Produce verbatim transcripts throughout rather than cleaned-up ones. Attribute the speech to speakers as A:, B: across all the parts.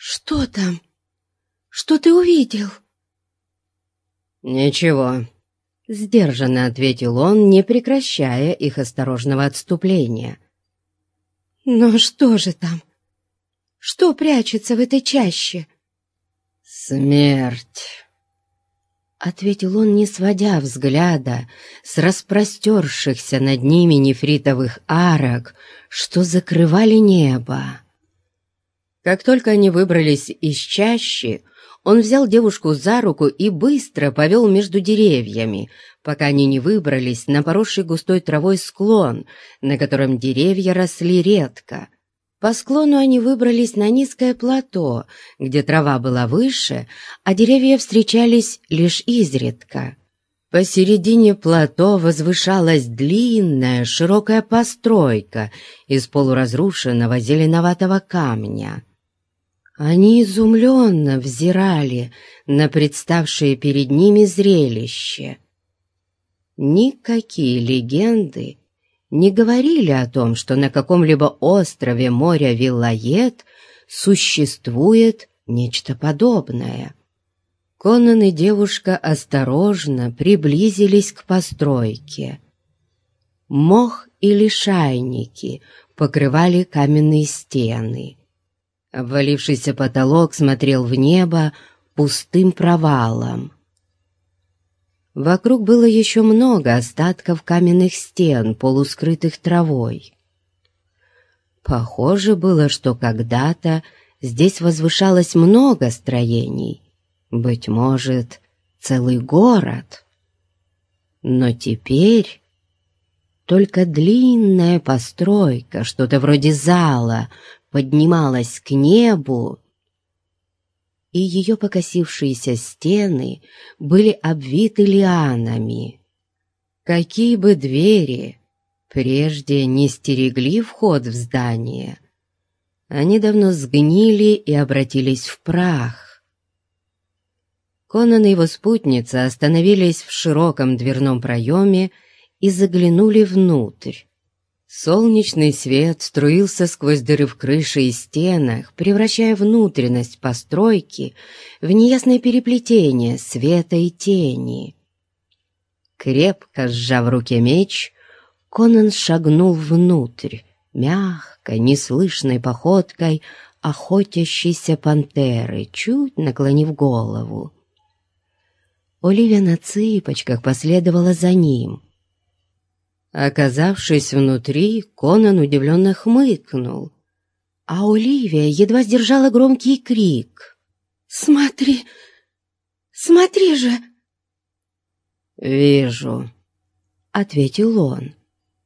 A: «Что там? Что ты увидел?»
B: «Ничего», — сдержанно ответил он, не прекращая их осторожного отступления.
A: «Но что же там? Что прячется в этой чаще?»
B: «Смерть», — ответил он, не сводя взгляда с распростершихся над ними нефритовых арок, что закрывали небо. Как только они выбрались из чащи, он взял девушку за руку и быстро повел между деревьями, пока они не выбрались на поросший густой травой склон, на котором деревья росли редко. По склону они выбрались на низкое плато, где трава была выше, а деревья встречались лишь изредка. Посередине плато возвышалась длинная широкая постройка из полуразрушенного зеленоватого камня. Они изумленно взирали на представшее перед ними зрелище. Никакие легенды не говорили о том, что на каком-либо острове моря Виллает существует нечто подобное. Конан и девушка осторожно приблизились к постройке. Мох и лишайники покрывали каменные стены. Обвалившийся потолок смотрел в небо пустым провалом. Вокруг было еще много остатков каменных стен, полускрытых травой. Похоже было, что когда-то здесь возвышалось много строений, быть может, целый город. Но теперь только длинная постройка, что-то вроде зала, поднималась к небу, и ее покосившиеся стены были обвиты лианами. Какие бы двери прежде не стерегли вход в здание, они давно сгнили и обратились в прах. Конан и его спутница остановились в широком дверном проеме и заглянули внутрь. Солнечный свет струился сквозь дыры в крыше и стенах, превращая внутренность постройки в неясное переплетение света и тени. Крепко сжав в руке меч, Конан шагнул внутрь, мягкой, неслышной походкой охотящейся пантеры, чуть наклонив голову. Оливия на цыпочках последовала за ним. Оказавшись внутри, Конан удивленно хмыкнул, а Оливия едва сдержала громкий крик.
A: «Смотри! Смотри же!»
B: «Вижу», — ответил он.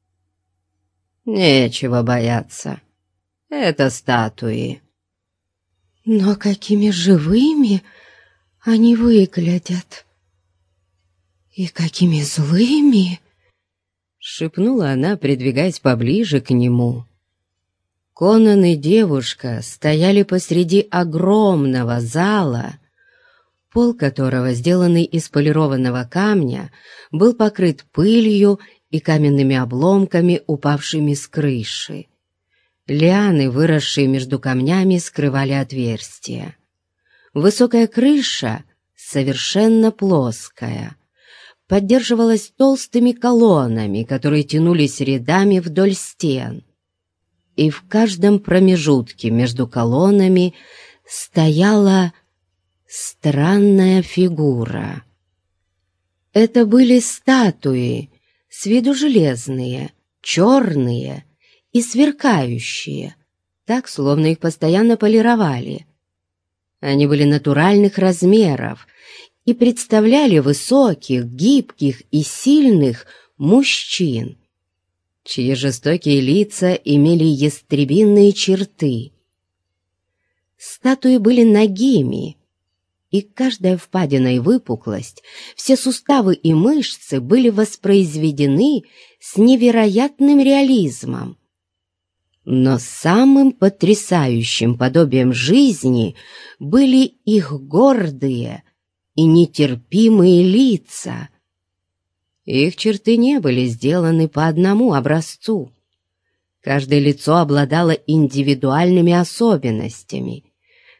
B: «Нечего бояться. Это статуи».
A: «Но какими живыми они выглядят! И какими злыми!»
B: — шепнула она, придвигаясь поближе к нему. Конан и девушка стояли посреди огромного зала, пол которого, сделанный из полированного камня, был покрыт пылью и каменными обломками, упавшими с крыши. Лианы, выросшие между камнями, скрывали отверстия. Высокая крыша, совершенно плоская, поддерживалась толстыми колоннами, которые тянулись рядами вдоль стен. И в каждом промежутке между колоннами стояла странная фигура. Это были статуи, с виду железные, черные и сверкающие, так, словно их постоянно полировали. Они были натуральных размеров и представляли высоких, гибких и сильных мужчин, чьи жестокие лица имели ястребиные черты. Статуи были нагими, и каждая впадина и выпуклость, все суставы и мышцы были воспроизведены с невероятным реализмом. Но самым потрясающим подобием жизни были их гордые и нетерпимые лица. Их черты не были сделаны по одному образцу. Каждое лицо обладало индивидуальными особенностями,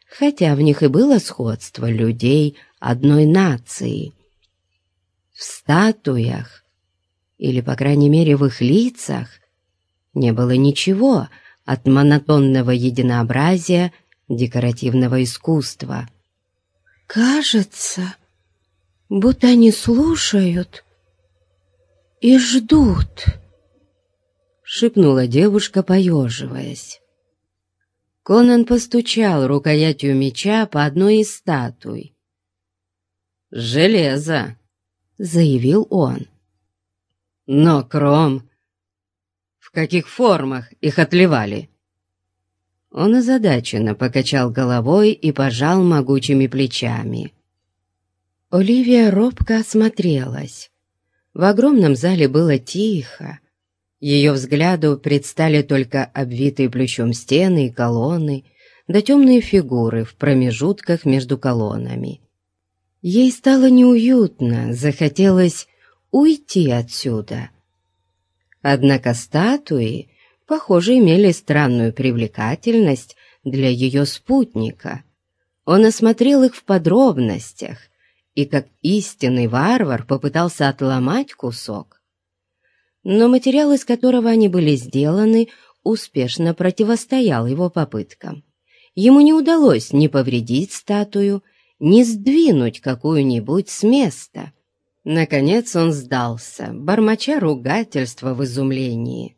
B: хотя в них и было сходство людей одной нации. В статуях, или, по крайней мере, в их лицах, не было ничего от монотонного единообразия декоративного искусства.
A: «Кажется, будто они слушают и ждут»,
B: — шепнула девушка, поеживаясь. Конан постучал рукоятью меча по одной из статуй. «Железо», — заявил он. «Но кром... В каких формах их отливали?» Он озадаченно покачал головой и пожал могучими плечами. Оливия робко осмотрелась. В огромном зале было тихо. Ее взгляду предстали только обвитые плющом стены и колонны, да темные фигуры в промежутках между колоннами. Ей стало неуютно, захотелось уйти отсюда. Однако статуи, похоже, имели странную привлекательность для ее спутника. Он осмотрел их в подробностях и, как истинный варвар, попытался отломать кусок. Но материал, из которого они были сделаны, успешно противостоял его попыткам. Ему не удалось ни повредить статую, ни сдвинуть какую-нибудь с места. Наконец он сдался, бормоча ругательства в изумлении.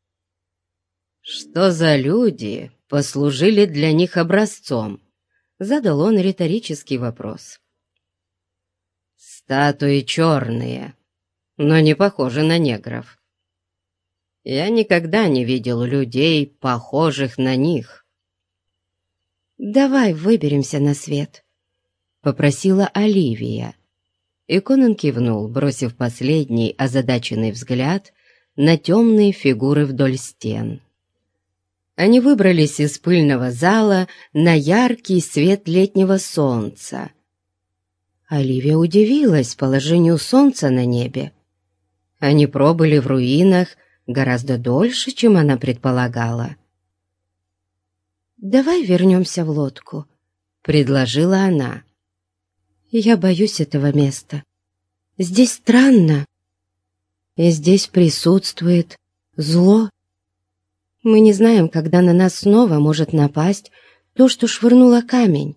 B: «Что за люди послужили для них образцом?» — задал он риторический вопрос. «Статуи черные, но не похожи на негров. Я никогда не видел людей, похожих на них».
A: «Давай выберемся на свет», — попросила Оливия.
B: И Конан кивнул, бросив последний озадаченный взгляд на темные фигуры вдоль стен. Они выбрались из пыльного зала на яркий свет летнего солнца. Оливия удивилась положению солнца на небе. Они пробыли в руинах гораздо дольше, чем она предполагала.
A: «Давай вернемся в лодку», — предложила она. «Я боюсь этого места. Здесь странно, и здесь присутствует зло. Мы не знаем, когда на нас снова может напасть то, что швырнуло камень».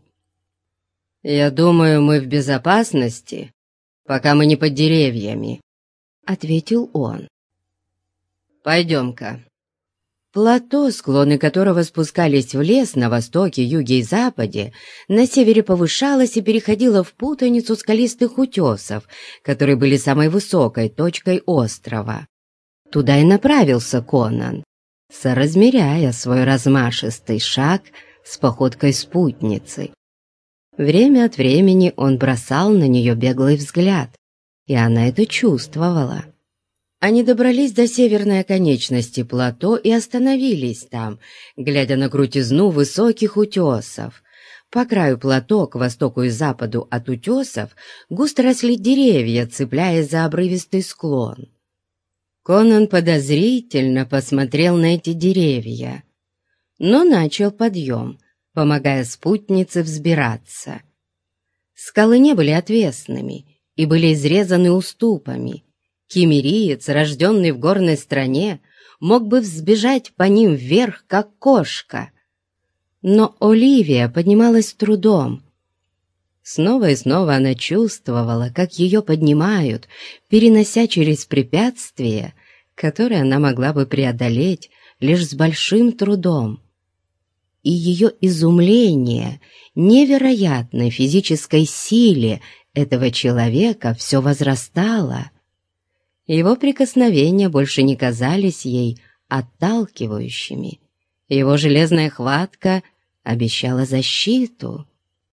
B: «Я думаю, мы в безопасности, пока мы не под деревьями», — ответил он. «Пойдем-ка». Плато, склоны которого спускались в лес на востоке, юге и западе, на севере повышалось и переходило в путаницу скалистых утесов, которые были самой высокой точкой острова. Туда и направился Конан, соразмеряя свой размашистый шаг с походкой спутницы. Время от времени он бросал на нее беглый взгляд, и она это чувствовала. Они добрались до северной оконечности плато и остановились там, глядя на крутизну высоких утесов. По краю плато, к востоку и западу от утесов, густо росли деревья, цепляясь за обрывистый склон. Конан подозрительно посмотрел на эти деревья, но начал подъем, помогая спутнице взбираться. Скалы не были отвесными и были изрезаны уступами. Киммериец, рожденный в горной стране, мог бы взбежать по ним вверх, как кошка. Но Оливия поднималась с трудом. Снова и снова она чувствовала, как ее поднимают, перенося через препятствия, которые она могла бы преодолеть лишь с большим трудом. И ее изумление невероятной физической силе этого человека все возрастало. Его прикосновения больше не казались ей отталкивающими. Его железная хватка обещала защиту.